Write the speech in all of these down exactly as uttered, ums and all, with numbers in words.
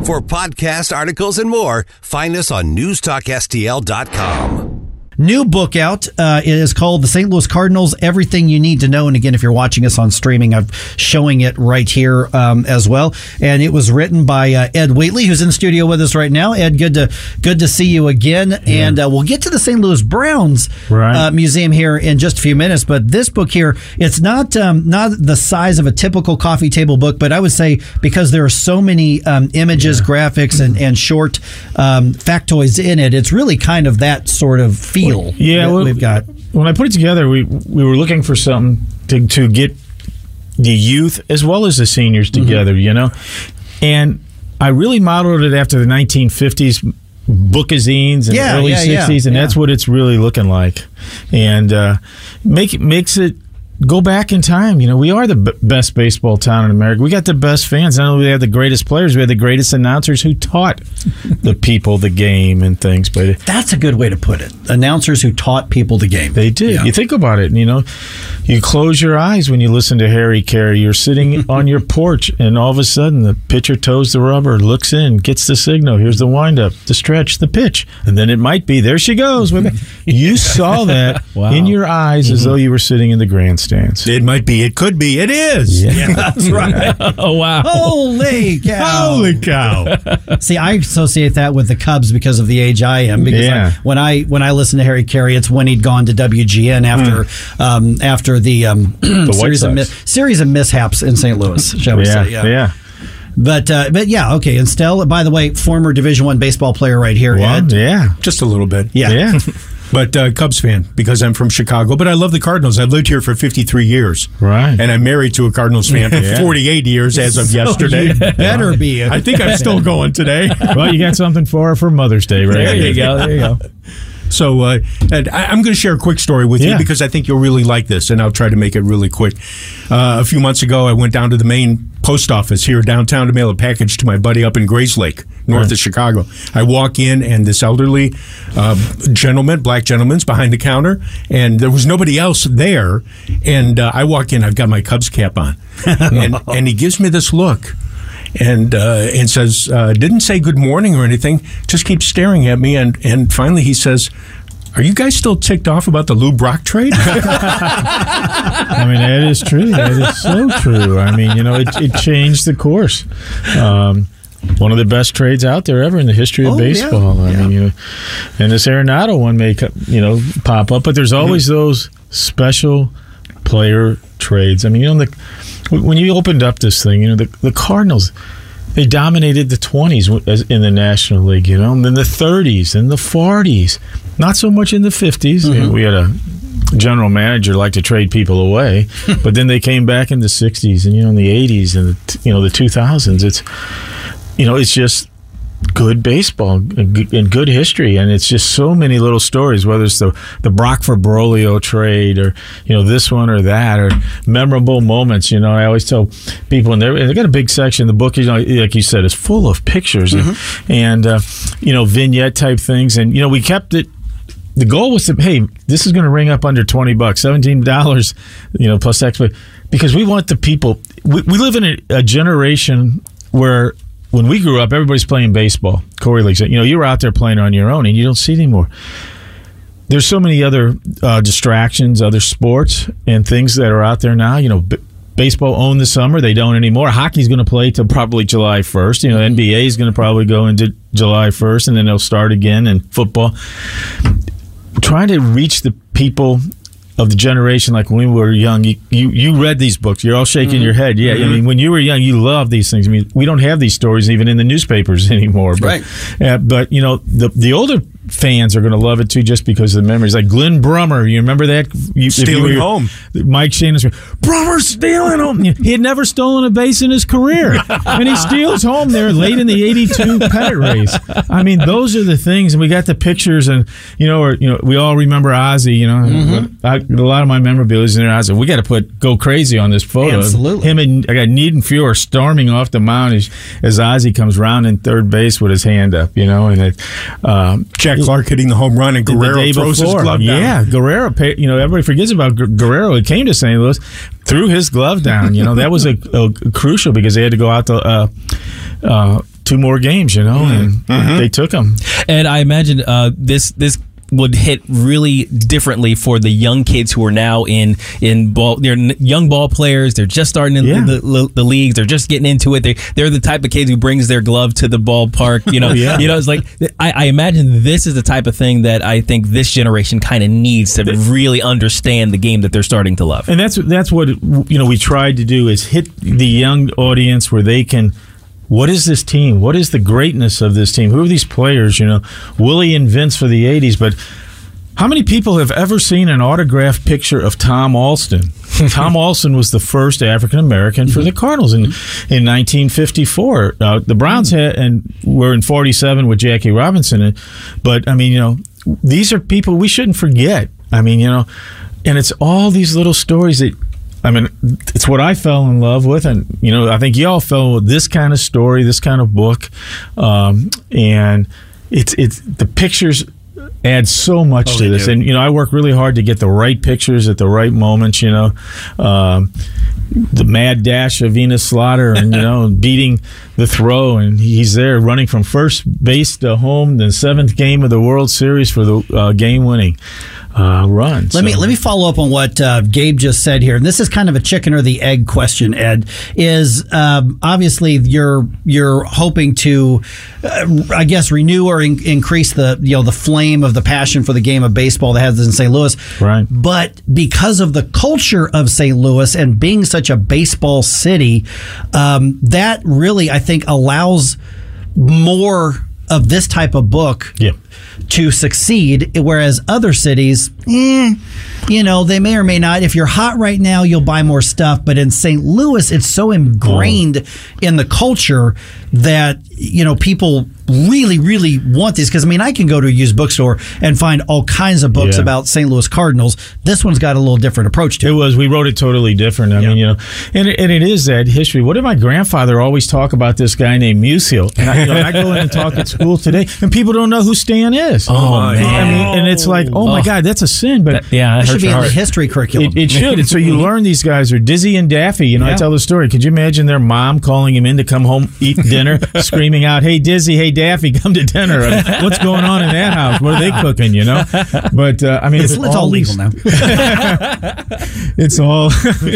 For podcast articles and more, find us on news talk S T L dot com. New book out. Uh, it is called The Saint Louis Cardinals, Everything You Need to Know. And again, if you're watching us on streaming, I'm showing it right here um, as well. And it was written by uh, Ed Wheatley, who's in the studio with us right now. Ed, good to good to see you again. Yeah. And uh, we'll get to the Saint Louis Browns right. uh, Museum here in just a few minutes. But this book here, it's not um, not the size of a typical coffee table book, but I would say because there are so many um, images, yeah. graphics, and, and short um, factoids in it, it's really kind of that sort of feel. Yeah, well, we've got. When I put it together, we we were looking for something to to get the youth as well as the seniors together, mm-hmm. you know, and I really modeled it after the nineteen fifties bookazines and yeah, early yeah, sixties, yeah, and yeah. that's what it's really looking like, and uh, make it makes it. Go back in time. You know, we are the b- best baseball town in America. We got the best fans. Not only do we have the greatest players, we have the greatest announcers who taught the people the game and things. But that's a good way to put it. Announcers who taught people the game. They did. Yeah. You think about it, you know, you close your eyes when you listen to Harry Carey. You're sitting on your porch, and all of a sudden the pitcher toes the rubber, looks in, gets the signal. Here's the windup, the stretch, the pitch. And then it might be, there she goes. You saw that wow. in your eyes mm-hmm. as though you were sitting in the grandstand. Stands. It might be. It could be. It is. Yeah, yeah that's right. Oh, wow. Holy cow. Holy cow. See, I associate that with the Cubs because of the age I am. Because yeah. I, when I when I listen to Harry Carey, it's when he'd gone to W G N after mm. um, after the, um, the series, of mis- series of mishaps in Saint Louis, shall we yeah, say. Yeah. yeah. But uh, but yeah, okay. And Stell, by the way, former Division One baseball player right here. Well, Ed. Yeah. Just a little bit. Yeah. Yeah. But uh, Cubs fan, because I'm from Chicago. But I love the Cardinals. I've lived here for fifty-three years. Right. And I'm married to a Cardinals fan for yeah. forty-eight years as of so yesterday. You better be. I think I'm still going today. Well, you got something for her for Mother's Day, right? There you go. There you go. So uh, and I, I'm going to share a quick story with yeah. you because I think you'll really like this, and I'll try to make it really quick. Uh, a few months ago, I went down to the main post office here downtown to mail a package to my buddy up in Grayslake, north right. of Chicago. I walk in, and this elderly uh, gentleman, black gentleman's behind the counter, and there was nobody else there. And uh, I walk in, I've got my Cubs cap on, and, and he gives me this look. And uh, and says, uh, didn't say good morning or anything, just keeps staring at me. And, and finally he says, are you guys still ticked off about the Lou Brock trade? I mean, that is true. That is so true. I mean, you know, it, it changed the course. Um, one of the best trades out there ever in the history of oh, baseball. Yeah. I yeah. mean, you know, and this Arenado one may, you know, pop up, but there's always mm-hmm. those special player trades. I mean, you know, the, when you opened up this thing, you know, the, the Cardinals, they dominated the twenties in the National League, you know, and then the thirties and the forties. Not so much in the fifties. Mm-hmm. You know, we had a general manager like to trade people away, but then they came back in the sixties and, you know, in the eighties and, the, you know, the two thousands. It's, you know, it's just good baseball and good history, and it's just so many little stories, whether it's the the Brock for Broglio trade or, you know, this one or that, or memorable moments. You know, I always tell people, and they got a big section. The book, you know, like you said, is full of pictures mm-hmm. and, and uh, you know, vignette type things. And, you know, we kept it. The goal was to, hey, this is going to ring up under twenty bucks, seventeen dollars, you know, plus tax, because we want the people. We, we live in a, a generation where, when we grew up, everybody's playing baseball. Corey League, you know, you were out there playing on your own, and you don't see it anymore. There's so many other uh, distractions, other sports, and things that are out there now. You know, b- baseball owned the summer; they don't anymore. Hockey's going to play till probably July first. You know, N B A is going to probably go into July first, and then they'll start again. And football, trying to reach the people of the generation, like when we were young, you, you, you read these books. You're all shaking mm-hmm. your head. Yeah, mm-hmm. I mean, when you were young, you loved these things. I mean, we don't have these stories even in the newspapers anymore. But, right. Uh, but you know, the the older fans are going to love it too, just because of the memories. Like Glenn Brummer, you remember that? You, stealing you were, home. Mike Shannon's Brummer's stealing home. He had never stolen a base in his career, and he steals home there late in the eighty-two pennant race. I mean, those are the things, and we got the pictures, and you know, or, you know, we all remember Ozzie. You know, mm-hmm. I, a lot of my memorabilia is in there. Ozzie, we got to put go crazy on this photo. Absolutely. Him and I got Need and Fuhr storming off the mound as, as Ozzie comes round in third base with his hand up. You know, and it, um, Jack Clark hitting the home run, and Guerrero throws before. his glove down. Yeah, Guerrero, you know, everybody forgets about Guerrero. He came to Saint Louis, threw his glove down. You know, that was a, a crucial because they had to go out to uh, uh, two more games, you know, and mm-hmm. they took them. And I imagine uh, this this. would hit really differently for the young kids who are now in in ball. They're young ball players. They're just starting in yeah. the, the, the leagues. They're just getting into it. They they're the type of kids who brings their glove to the ballpark. You know, yeah. you know. It's like I, I imagine this is the type of thing that I think this generation kind of needs to really understand the game that they're starting to love. And that's that's what you know we tried to do is hit the young audience where they can. What is this team? What is the greatness of this team? Who are these players? You know, Willie and Vince for the eighties, but how many people have ever seen an autographed picture of Tom Alston? Tom Alston was the first African American for the Cardinals in in nineteen fifty-four. Uh, the Browns had and were in forty-seven with Jackie Robinson, but I mean, you know, these are people we shouldn't forget. I mean, you know, and it's all these little stories that. I mean, it's what I fell in love with, and you know, I think y'all fell with this kind of story, this kind of book, um, and it's it's the pictures add so much oh, to this, do. And you know, I work really hard to get the right pictures at the right moments. You know, um, the mad dash of Enos Slaughter, and you know, beating the throw, and he's there running from first base to home, the seventh game of the World Series for the uh, game-winning. Uh, run. Let so. me let me follow up on what uh, Gabe just said here. And this is kind of a chicken or the egg question, Ed. Is um, obviously you're you're hoping to, uh, I guess, renew or in- increase the you know the flame of the passion for the game of baseball that has in Saint Louis. Right. But because of the culture of Saint Louis and being such a baseball city, um, that really I think allows more of this type of book. Yeah. To succeed, whereas other cities, eh, you know, they may or may not. If you're hot right now, you'll buy more stuff. But in Saint Louis, it's so ingrained oh. in the culture that, you know, people really, really want these. Because, I mean, I can go to a used bookstore and find all kinds of books yeah. about Saint Louis Cardinals. This one's got a little different approach to it. It was. We wrote it totally different. I yeah. mean, you know, and it, and it is that history. What did my grandfather always talk about this guy named Musial? And I, you know, I go in and talk at school today, and people don't know who Stan is. Oh, man. I mean, and it's like, oh, my God, that's a sin. But that, yeah, it should be in the history curriculum. It, it should. And so you learn these guys are Dizzy and Daffy. You know, yeah. I tell the story. Could you imagine their mom calling him in to come home, eat dinner, screaming out, "Hey, Dizzy, hey, Daffy, come to dinner." I mean, what's going on in that house? What are they cooking, you know? But, uh, I mean, it's, it's all, all legal now. It's all,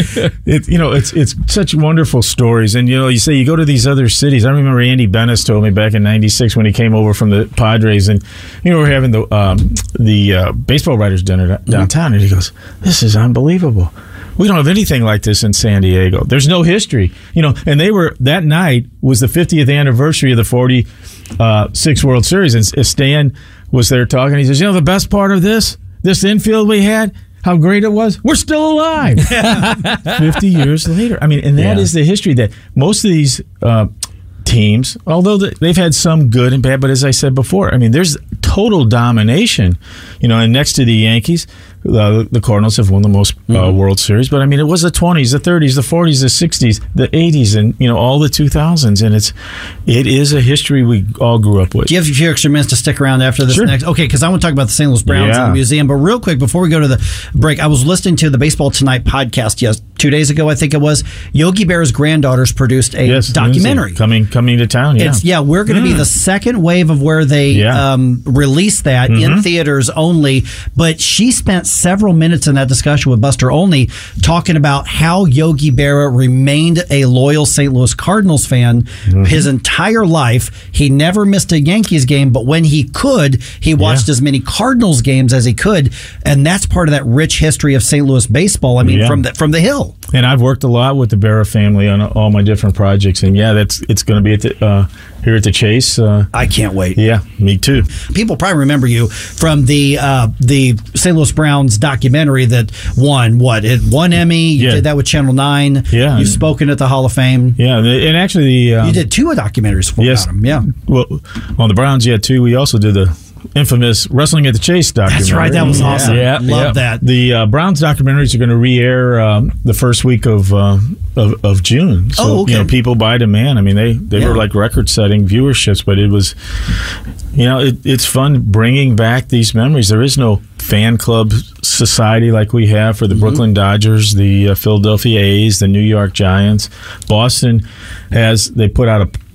it, you know, it's it's such wonderful stories. And, you know, you say you go to these other cities. I remember Andy Bennis told me back in ninety-six when he came over from the Padres, and, you know, we're having the um, the uh, baseball writers dinner downtown, and he goes, "This is unbelievable. We don't have anything like this in San Diego. There's no history." You know, and they were, that night was the fiftieth anniversary of the forty-six World Series, and Stan was there talking. He says, "You know, the best part of this, this infield we had, how great it was? We're still alive." fifty years later. I mean, and that yeah. is the history that most of these uh, teams, although they've had some good and bad, but as I said before, I mean, there's total domination, you know, and next to the Yankees, uh, the Cardinals have won the most uh, mm-hmm. World Series, but I mean, it was the twenties, the thirties, the forties, the sixties, the eighties, and, you know, all the two thousands, and it's, it is a history we all grew up with. Do you have a few extra minutes to stick around after this sure. next? Okay, because I want to talk about the Saint Louis Browns yeah. and the museum, but real quick, before we go to the break, I was listening to the Baseball Tonight podcast, yes, two days ago, I think it was. Yogi Berra's granddaughters produced a yes, documentary. Coming coming to town, yeah. It's, yeah, we're going to mm. be the second wave of where they yeah. um, released that mm-hmm. in theaters only, but she spent several minutes in that discussion with Buster Olney talking about how Yogi Berra remained a loyal Saint Louis Cardinals fan mm-hmm. his entire life. He never missed a Yankees game, but when he could, he watched yeah. as many Cardinals games as he could, and that's part of that rich history of Saint Louis baseball. I mean, yeah. from the from the Hill. And I've worked a lot with the Berra family on all my different projects, and yeah, that's it's going to be at the, uh, here at the Chase. Uh, I can't wait. Yeah, me too. People probably remember you from the uh, the Saint Louis Browns documentary that won what? It won Emmy. You yeah. did that with Channel Nine. Yeah, you've spoken at the Hall of Fame. Yeah, and actually, the, um, you did two documentaries for yes, about them. Yeah. Well, on the Browns, yeah, too. We also did the infamous Wrestling at the Chase documentary. That's right. That was awesome. Yeah, love yeah. that. The uh, Browns documentaries are going to re-air um, the first week of, uh, of of June. So, oh, okay. you know, people by demand. I mean, they they yeah. were like record-setting viewerships, but it was, you know, it, it's fun bringing back these memories. There is no fan club society like we have for the mm-hmm. Brooklyn Dodgers, the uh, Philadelphia A's, the New York Giants. Boston has, they put out a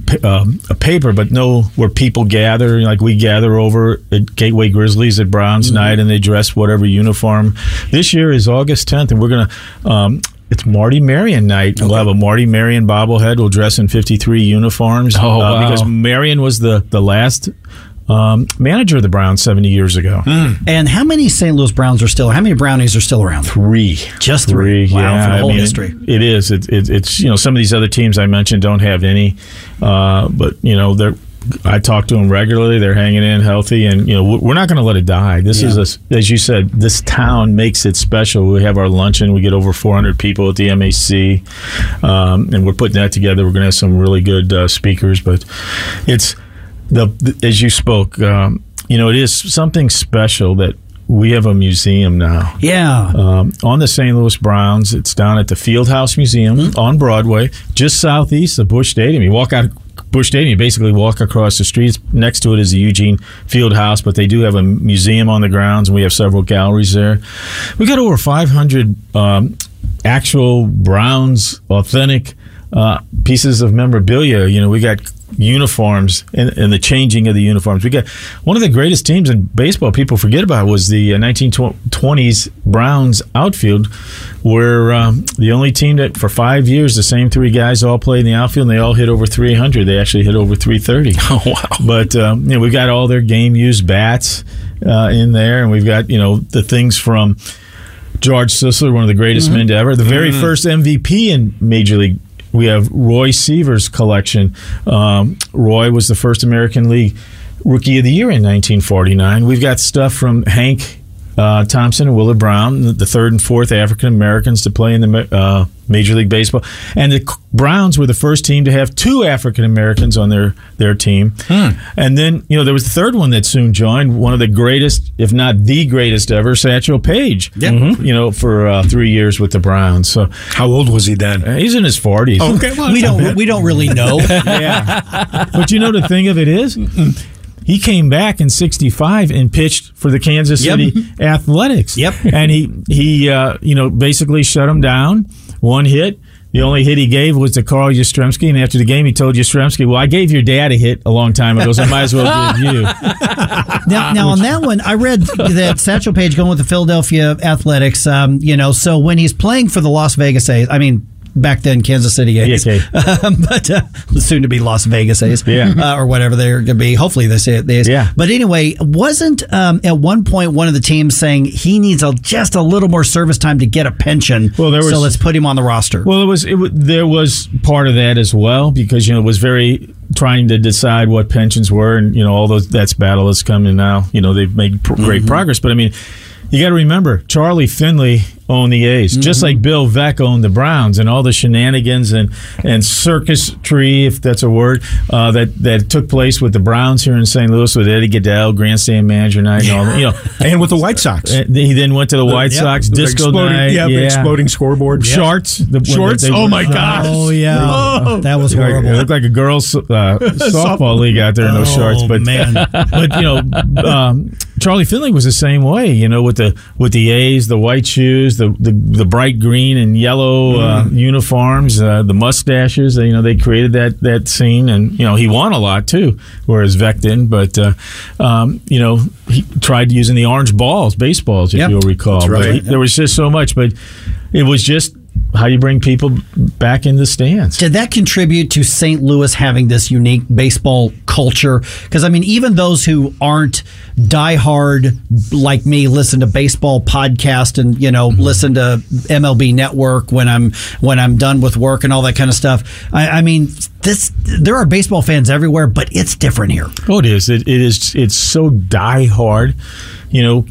um, a paper, but know where people gather. Like we gather over at Gateway Grizzlies at Browns mm-hmm. night, and they dress whatever uniform. This year is August tenth, and we're gonna. Um, It's Marty Marion night. Okay. We'll have a Marty Marion bobblehead. We'll dress in fifty-three uniforms. Oh, uh, wow. Because Marion was the, the last um, manager of the Browns seventy years ago. Mm. And how many Saint Louis Browns are still, how many Brownies are still around? Three. Just three? three Wow, yeah. for the whole I mean, history. It, it is. It, it, it's, you know, some of these other teams I mentioned don't have any. Uh, but, you know, they're. I talk to them regularly. They're hanging in healthy, and you know we're not going to let it die. This yeah. is, a, as you said, this town makes it special. We have our luncheon. We get over four hundred people at the M A C, um, and we're putting that together. We're going to have some really good uh, speakers. But it's the, the as you spoke. Um, you know, it is something special that we have a museum now. Yeah. Um, on the Saint Louis Browns. It's down at the Fieldhouse Museum mm-hmm. on Broadway, just southeast of Busch Stadium. You walk out Busch Stadium, you basically walk across the streets. Next to it is the Eugene Fieldhouse, but they do have a museum on the grounds, and we have several galleries there. We got over five hundred um, actual Browns, authentic uh, pieces of memorabilia. You know, we got uniforms and, and the changing of the uniforms. We got one of the greatest teams in baseball people forget about was the uh, nineteen twenties Browns outfield, where um, the only team that for five years the same three guys all played in the outfield, and they all hit over three hundred. They actually hit over three thirty. Oh wow! But um, you know, we got all their game used bats uh, in there, and we've got you know the things from George Sisler, one of the greatest mm-hmm. men to ever, the very mm-hmm. first M V P in Major League. We have Roy Seaver's collection. Um, Roy was the first American League Rookie of the Year in nineteen forty-nine. We've got stuff from Hank uh, Thompson and Willard Brown, the third and fourth African Americans to play in the uh, Major League Baseball. And the Browns were the first team to have two African Americans on their, their team. Hmm. And then, you know, there was the third one that soon joined, one of the greatest, if not the greatest ever, Satchel Paige. Yeah. Mm-hmm. You know, for uh, three years with the Browns. So how old was he then? Uh, he's in his forties. Oh, okay, well, we don't we don't really know. Yeah. But you know the thing of it is, he came back in sixty-five and pitched for the Kansas City yep. Athletics. Yep. And he, he uh, you know, basically shut him down. One hit. The only hit he gave was to Carl Yastrzemski, and after the game, he told Yastrzemski, well, I gave your dad a hit a long time ago, so I might as well give you. Now, now on that one, I read that Satchel Paige going with the Philadelphia Athletics, um, you know, so when he's playing for the Las Vegas A's, I mean, back then, Kansas City A's, yeah, okay. um, but uh, soon to be Las Vegas A's, yeah. uh, or whatever they're going to be. Hopefully, they say it. They yeah. But anyway, wasn't um, at one point one of the teams saying he needs a, just a little more service time to get a pension? Well, there was, so let's put him on the roster. Well, it was, it was there was part of that as well because you know it was very trying to decide what pensions were, and you know all those that's battle is coming now. You know they've made pr- great mm-hmm. progress, but I mean. You got to remember, Charlie Finley owned the A's, mm-hmm. just like Bill Veeck owned the Browns, and all the shenanigans and, and circusry, if that's a word, uh, that that took place with the Browns here in Saint Louis with Eddie Goodell, grandstand manager night, and all that, you know, and with the White Sox. And he then went to the White the, Sox, yep. disco exploding, night, yeah, yeah. exploding scoreboard, shorts, yep. the, shorts. They, they oh were, my gosh! Oh yeah, oh, that was horrible. It looked like a girls' uh, softball league out there in those oh, shorts, but man. but you know. Um, Charlie Finley was the same way, you know, with the with the A's, the white shoes, the the, the bright green and yellow uh, mm. uniforms, uh, the mustaches. You know, they created that that scene, and you know, he won a lot too, whereas Veeck didn't. But uh, um, you know, he tried using the orange balls, baseballs, if yep. you'll recall. That's right. He, there was just so much, but it was just. How you bring people back in the stands. Did that contribute to Saint Louis having this unique baseball culture? Because, I mean, even those who aren't diehard like me listen to baseball podcast and, you know, mm-hmm. listen to M L B Network when I'm when I'm done with work and all that kind of stuff. I, I mean, this there are baseball fans everywhere, but it's different here. Oh, it is. It, it is. It's so diehard. You know,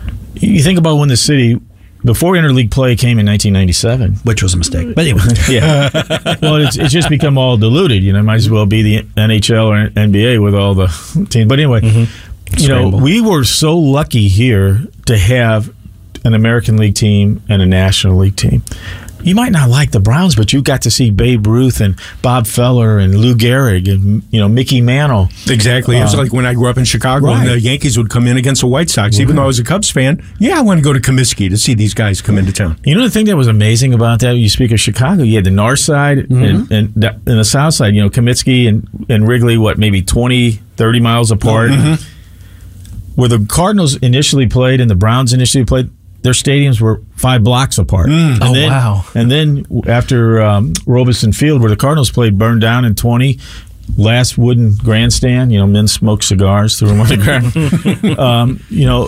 you think about when the city... Before interleague play came in nineteen ninety-seven, which was a mistake. But anyway, yeah. Well, it's it's just become all diluted. You know, it might as well be the N H L or N B A with all the teams. But anyway, mm-hmm. you know, we were so lucky here to have an American League team and a National League team. you might not like the Browns, but you got to see Babe Ruth and Bob Feller and Lou Gehrig and, you know, Mickey Mantle. Exactly. It was Uh, like when I grew up in Chicago right. and the Yankees would come in against the White Sox. Even though I was a Cubs fan, yeah, I want to go to Comiskey to see these guys come into town. You know the thing that was amazing about that? You speak of Chicago, you had the north side Mm-hmm. and, and, the, and the south side, you know, Comiskey and, and Wrigley, what, maybe twenty, thirty miles apart. Mm-hmm. Where the Cardinals initially played and the Browns initially played, their stadiums were five blocks apart. And Oh, then, wow. And then after um, Robeson Field, where the Cardinals played, burned down in twenty, last wooden grandstand, you know, men smoked cigars through them on the ground. um, you know,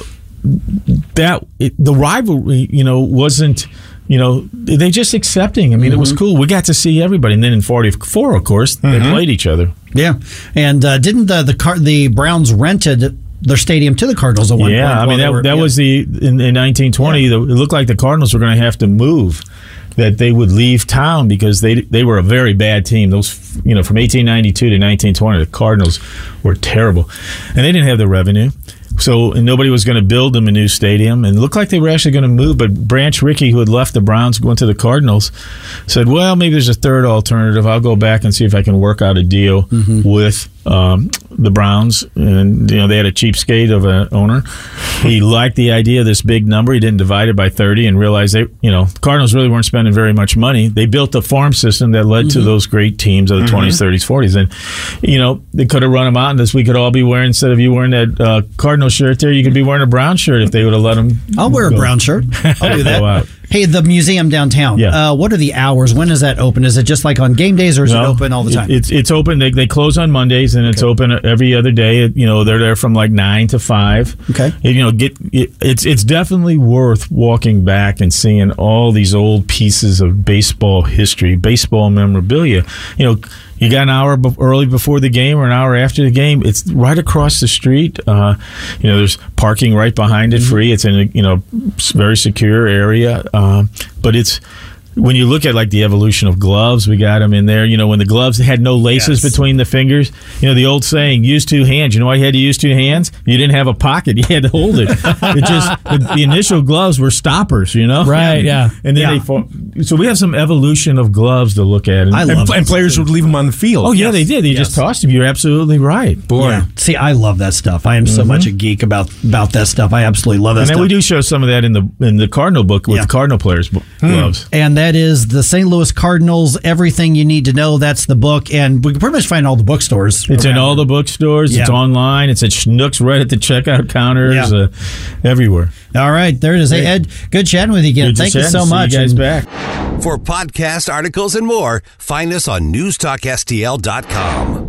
that it, the rivalry, you know, wasn't, you know, they just accepting. I mean, it was cool. We got to see everybody. And then in forty-four, of course, they played each other. Yeah, and uh, didn't the the car, the Browns rented their stadium to the Cardinals at one point? Yeah, I while mean, they that, were- that yeah. was the, in, in nineteen twenty, the, it looked like the Cardinals were going to have to move, that they would leave town because they they were a very bad team. Those, you know, from eighteen ninety-two to nineteen twenty, the Cardinals were terrible. And they didn't have the revenue. So and nobody was going to build them a new stadium, and it looked like they were actually going to move. But Branch Rickey, who had left the Browns, went to the Cardinals, said, "Well, maybe there's a third alternative. I'll go back and see if I can work out a deal with um, the Browns." And you know, they had a cheapskate of an owner. He liked the idea of this big number. He didn't divide it by thirty, and realized they, you know, the Cardinals really weren't spending very much money. They built a farm system that led to those great teams of the twenties, thirties, forties, and you know, they could have run them out, and this we could all be wearing, instead of you wearing that uh, Cardinal shirt there, you could be wearing a brown shirt if they would have let them. I'll wear a go. brown shirt. I'll do Go out. that. Hey, the museum downtown. Yeah. Uh, what are the hours? When is that open? Is it just like on game days, or is No, it open all the time? It, it's it's open. They, they close on Mondays, and it's open every other day. It, you know, they're there from like nine to five. Okay. And, you know, get it, it's it's definitely worth walking back and seeing all these old pieces of baseball history, baseball memorabilia. You know, you got an hour be- early before the game or an hour after the game. It's right across the street. Uh, you know, there's parking right behind it, free. It's in a, you know, s- very secure area. Um, but it's, when you look at like the evolution of gloves, we got them in there. You know, when the gloves had no laces Yes. between the fingers, you know, the old saying, use two hands. You know why you had to use two hands? You didn't have a pocket. You had to hold it. It just, the, the initial gloves were stoppers, you know? Right, yeah. And then Yeah. they, fo- so we have some evolution of gloves to look at. And, I love And, it. and players would leave them on the field. oh, yeah, they did. They Yes. just tossed them. You're absolutely right. Boy. Yeah. See, I love that stuff. I am so much a geek about about that stuff. I absolutely love that And then stuff. we do show some of that in the in the Cardinal book with Yeah. Cardinal players' bo- gloves. And that is the Saint Louis Cardinals, Everything You Need to Know. That's the book. And we can pretty much find all the bookstores. It's in around. all the bookstores. It's Yeah. online. It's at Schnucks right at the checkout counters. Yeah. Uh, everywhere. All right. There it is. Hey, Ed, good chatting with you again. Good to Thank you chat so and see much. You guys And- back. For podcast articles and more, find us on news talk S T L dot com.